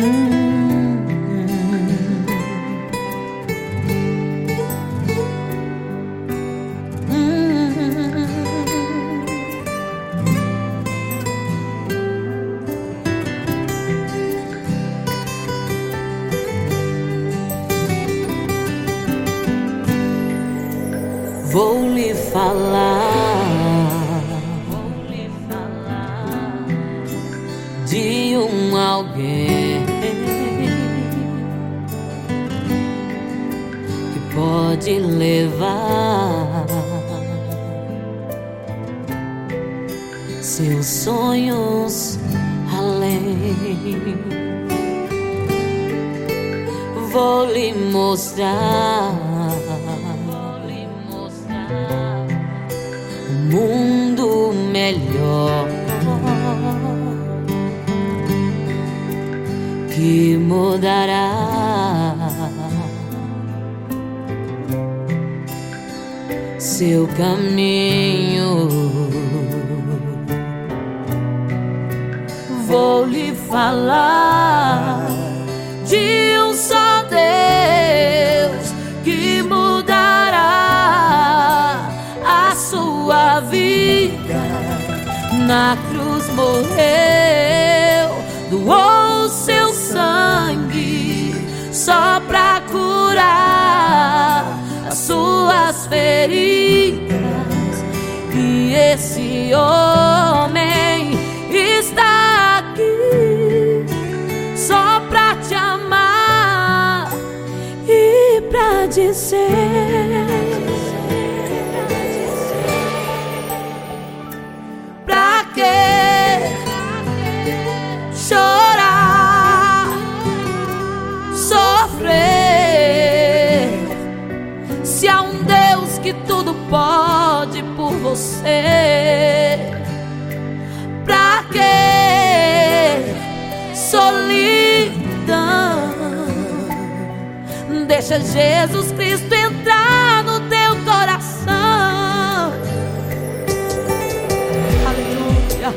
Vou lhe falar de alguém que pode levar seus sonhos além. Vou lhe mostrar um mundo melhor que mudará seu caminho. Vou lhe falar de só Deus que mudará a sua vida. Na cruz morreu, doou seu sangue só pra curar as suas feridas. E esse homem está aqui só pra te amar e pra dizer: pra que chorar, sofrer, se há um Deus que tudo pode por você? Pra que solidão? Deixa Jesus Cristo entrar no teu coração. Aleluia.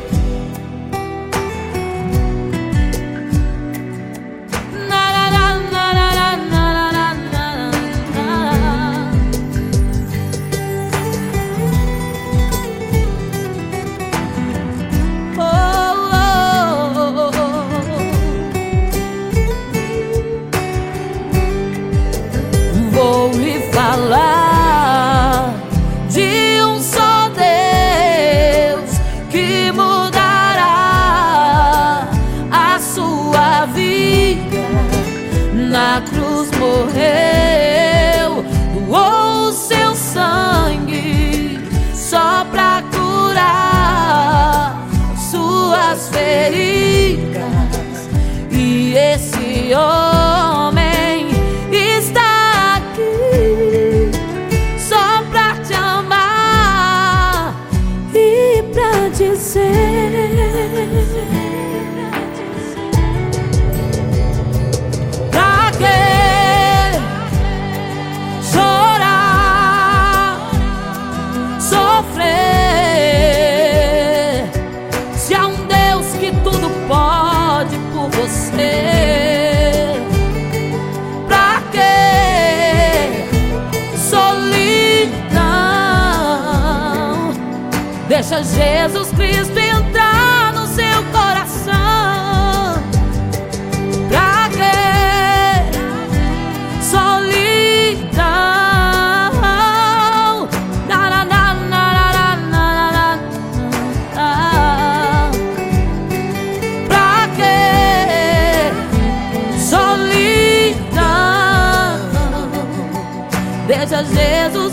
Vou lhe falar de só Deus que mudará a sua vida. Na cruz morreu, doou seu sangue só pra curar suas feridas. E esse homem está aqui só pra te amar e pra dizer: pra que chorar, sofrer, se há um Deus que tudo pode por você? Pra que solidão? Deixa Jesus Cristo entrar no seu coração. Pra que solidão? Na, na, na, na, na, na, na, na. Pra que solidão? Deixa Jesus